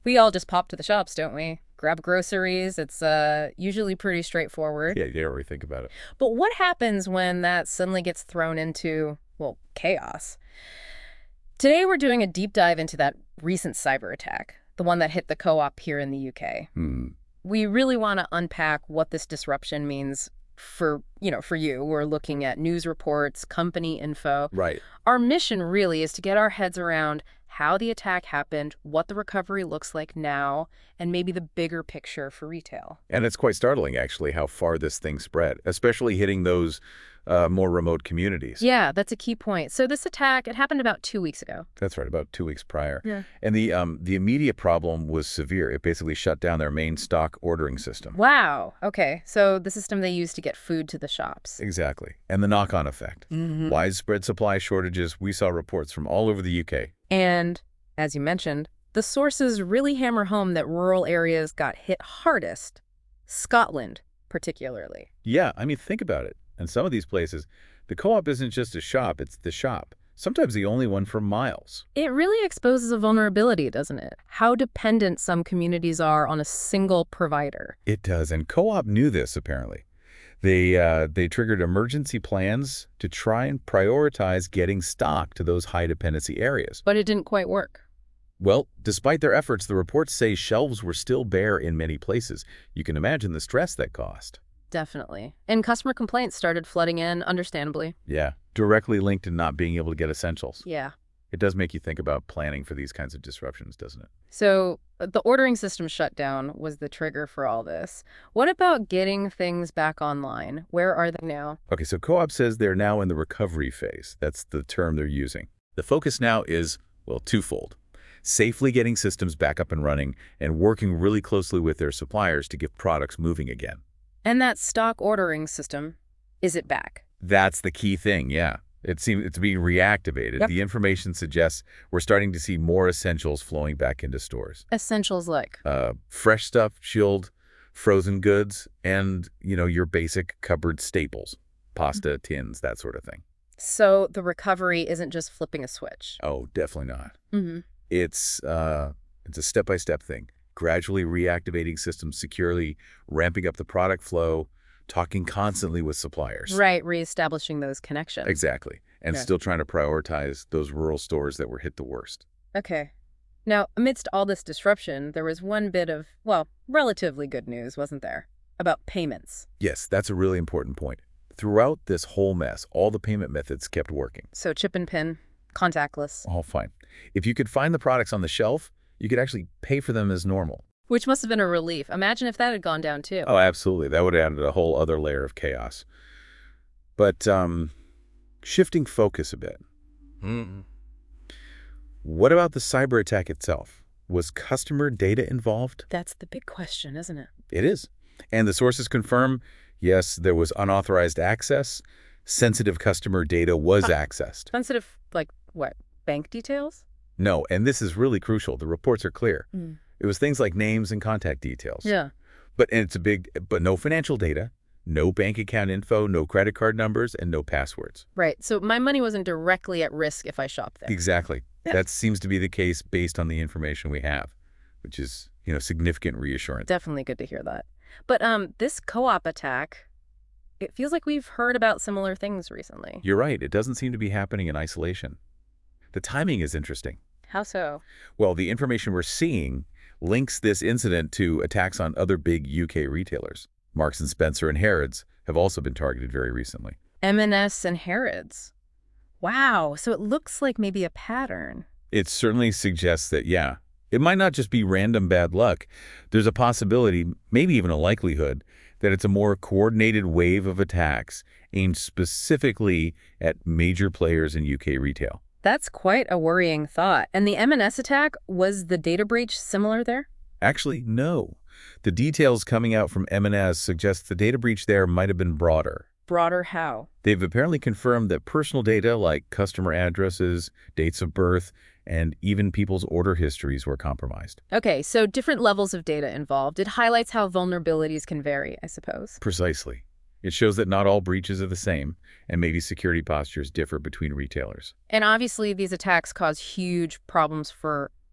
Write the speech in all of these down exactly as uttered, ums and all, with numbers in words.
We all just pop to the shops, don't we? Grab groceries. It's uh, usually pretty straightforward. Yeah, you don't really think about it. But what happens when that suddenly gets thrown into, well, chaos? Today we're doing a deep dive into that recent cyber attack, the one that hit the co-op here in the U K. Hmm. We really want to unpack what this disruption means for, you know, for you. We're looking at news reports, company info. Right. Our mission really is to get our heads around how the attack happened, what the recovery looks like now, and maybe the bigger picture for retail. And it's quite startling, actually, how far this thing spread, especially hitting those uh, more remote communities. Yeah, that's a key point. So this attack, it happened about two weeks ago. That's right, about two weeks prior. Yeah. And the um, the immediate problem was severe. It basically shut down their main stock ordering system. Wow. Okay. So the system they use to get food to the shops. Exactly. And the knock-on effect. Mm-hmm. Widespread supply shortages. We saw reports from all over the U K. And, as you mentioned, the sources really hammer home that rural areas got hit hardest. Scotland, particularly. Yeah, I mean, think about it. In some of these places, the co-op isn't just a shop, it's the shop. Sometimes the only one for miles. It really exposes a vulnerability, doesn't it? How dependent some communities are on a single provider. It does, and co-op knew this, apparently. They, uh, they triggered emergency plans to try and prioritize getting stock to those high-dependency areas. But it didn't quite work. Well, despite their efforts, the reports say shelves were still bare in many places. You can imagine the stress that caused. Definitely. And customer complaints started flooding in, understandably. Yeah, directly linked to not being able to get essentials. Yeah. It does make you think about planning for these kinds of disruptions, doesn't it? So the ordering system shutdown was the trigger for all this. What about getting things back online? Where are they now? Okay, so Co-op says they're now in the recovery phase. That's the term they're using. The focus now is, well, twofold. Safely getting systems back up and running and working really closely with their suppliers to get products moving again. And that stock ordering system, is it back? That's the key thing, yeah. It seems it's being reactivated. Yep. The information suggests we're starting to see more essentials flowing back into stores. Essentials like? Uh, fresh stuff, chilled, frozen goods, and, you know, your basic cupboard staples. Pasta, tins, that sort of thing. So the recovery isn't just flipping a switch? Oh, definitely not. Mm-hmm. It's, uh, it's a step-by-step thing. Gradually reactivating systems securely, ramping up the product flow, talking constantly with suppliers. Right, reestablishing those connections. Exactly. And Yeah. still trying to prioritize those rural stores that were hit the worst. Okay. Now, amidst all this disruption, there was one bit of, well, relatively good news, wasn't there? About payments. Yes, that's a really important point. Throughout this whole mess, all the payment methods kept working. So chip and pin, contactless. All fine. If you could find the products on the shelf, you could actually pay for them as normal. Which must have been a relief. Imagine if that had gone down too. Oh, absolutely. That would have added a whole other layer of chaos. But um, shifting focus a bit. Mm-mm. What about the cyber attack itself? Was customer data involved? That's the big question, isn't it? It is. And the sources confirm, yes, there was unauthorized access. Sensitive customer data was Huh. accessed. Sensitive, like what, bank details? No, and this is really crucial. The reports are clear. Mm. It was things like names and contact details. Yeah. But and it's a big, but no financial data, no bank account info, no credit card numbers, and no passwords. Right. So my money wasn't directly at risk if I shop there. Exactly. Yeah. That seems to be the case based on the information we have, which is, you know, significant reassurance. Definitely good to hear that. But um, this co-op attack, it feels like we've heard about similar things recently. You're right. It doesn't seem to be happening in isolation. The timing is interesting. How so? Well, the information we're seeing links this incident to attacks on other big U K retailers. Marks and Spencer and Harrods have also been targeted very recently. M and S and Harrods. Wow. So it looks like maybe a pattern. It certainly suggests that, yeah, it might not just be random bad luck. There's a possibility, maybe even a likelihood, that it's a more coordinated wave of attacks aimed specifically at major players in U K retail. That's quite a worrying thought. And the M and S attack, was the data breach similar there? Actually, no. The details coming out from M and S suggest the data breach there might have been broader. Broader how? They've apparently confirmed that personal data like customer addresses, dates of birth, and even people's order histories were compromised. Okay, so different levels of data involved. It highlights how vulnerabilities can vary, I suppose. Precisely. It shows that not all breaches are the same, and maybe security postures differ between retailers. And obviously, these attacks cause huge problems for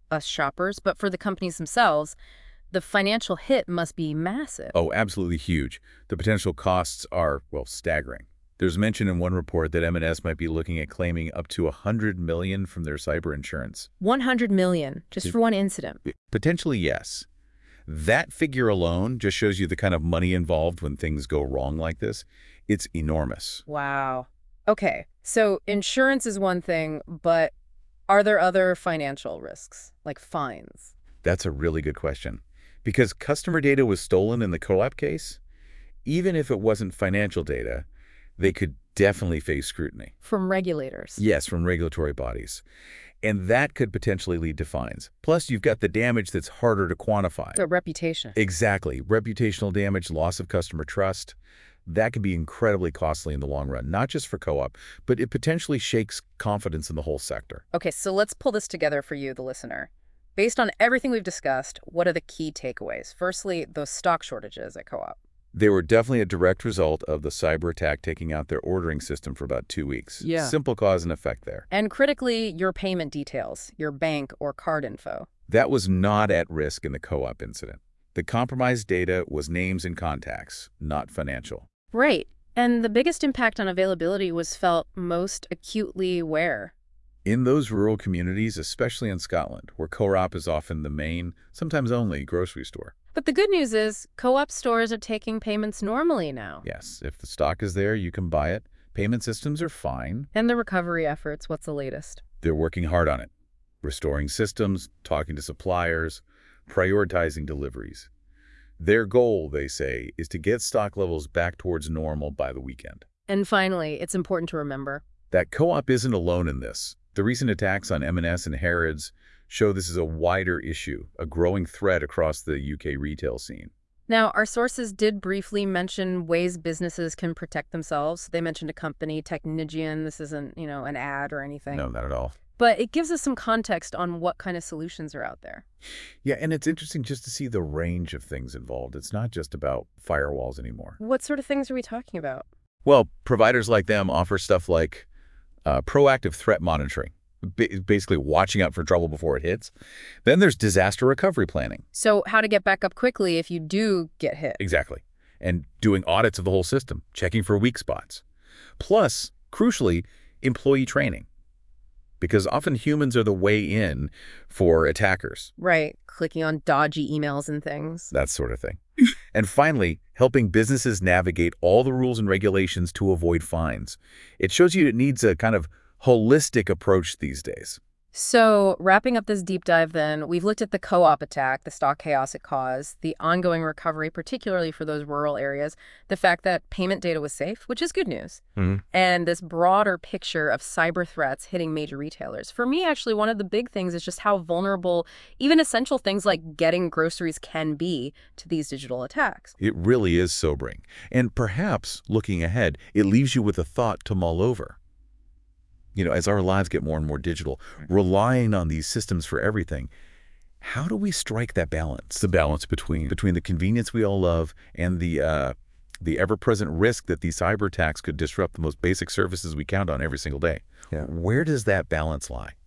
us shoppers, but for the companies themselves, the financial hit must be massive. Oh, absolutely huge. The potential costs are, well, staggering. There's mention in one report that M and S might be looking at claiming up to one hundred million dollars from their cyber insurance. one hundred million dollars just for one incident. Potentially, yes. That figure alone just shows you the kind of money involved when things go wrong like this. It's enormous. Wow. Okay, so insurance is one thing, but are there other financial risks, like fines? That's a really good question. Because customer data was stolen in the Co-op case, even if it wasn't financial data, they could definitely face scrutiny. From regulators? Yes, from regulatory bodies. And that could potentially lead to fines. Plus, you've got the damage that's harder to quantify. The reputation. Exactly. Reputational damage, loss of customer trust. That can be incredibly costly in the long run, not just for Co-op, but it potentially shakes confidence in the whole sector. Okay, so let's pull this together for you, the listener. Based on everything we've discussed, what are the key takeaways? Firstly, those stock shortages at Co-op. They were definitely a direct result of the cyber attack taking out their ordering system for about two weeks. Yeah. Simple cause and effect there. And critically, your payment details, your bank or card info. That was not at risk in the Co-op incident. The compromised data was names and contacts, not financial. Right. And the biggest impact on availability was felt most acutely where? In those rural communities, especially in Scotland, where Co-op is often the main, sometimes only, grocery store. But the good news is Co-op stores are taking payments normally now. Yes, if the stock is there, you can buy it. Payment systems are fine. And the recovery efforts, what's the latest? They're working hard on it. Restoring systems, talking to suppliers, prioritizing deliveries. Their goal, they say, is to get stock levels back towards normal by the weekend. And finally, it's important to remember that Co-op isn't alone in this. The recent attacks on M and S and Harrods show this is a wider issue, a growing threat across the U K retail scene. Now, our sources did briefly mention ways businesses can protect themselves. They mentioned a company, Technigian. This isn't, you know, an ad or anything. No, not at all. But it gives us some context on what kind of solutions are out there. Yeah, and it's interesting just to see the range of things involved. It's not just about firewalls anymore. What sort of things are we talking about? Well, providers like them offer stuff like uh, proactive threat monitoring, ba basically watching out for trouble before it hits. Then there's disaster recovery planning. So how to get back up quickly if you do get hit. Exactly. And doing audits of the whole system, checking for weak spots. Plus, crucially, employee training. Because often humans are the way in for attackers. Right, clicking on dodgy emails and things. That sort of thing. And finally, helping businesses navigate all the rules and regulations to avoid fines. It shows you it needs a kind of holistic approach these days. So, wrapping up this deep dive then, we've looked at the Co-op attack, the stock chaos it caused, the ongoing recovery, particularly for those rural areas, the fact that payment data was safe, which is good news, Mm-hmm. and this broader picture of cyber threats hitting major retailers. For me, actually, one of the big things is just how vulnerable even essential things like getting groceries can be to these digital attacks. It really is sobering. And perhaps, looking ahead, it leaves you with a thought to mull over. You know, as our lives get more and more digital, relying on these systems for everything, how do we strike that balance? The balance between between the convenience we all love and the uh, the ever-present risk that these cyber attacks could disrupt the most basic services we count on every single day. Yeah. Where does that balance lie?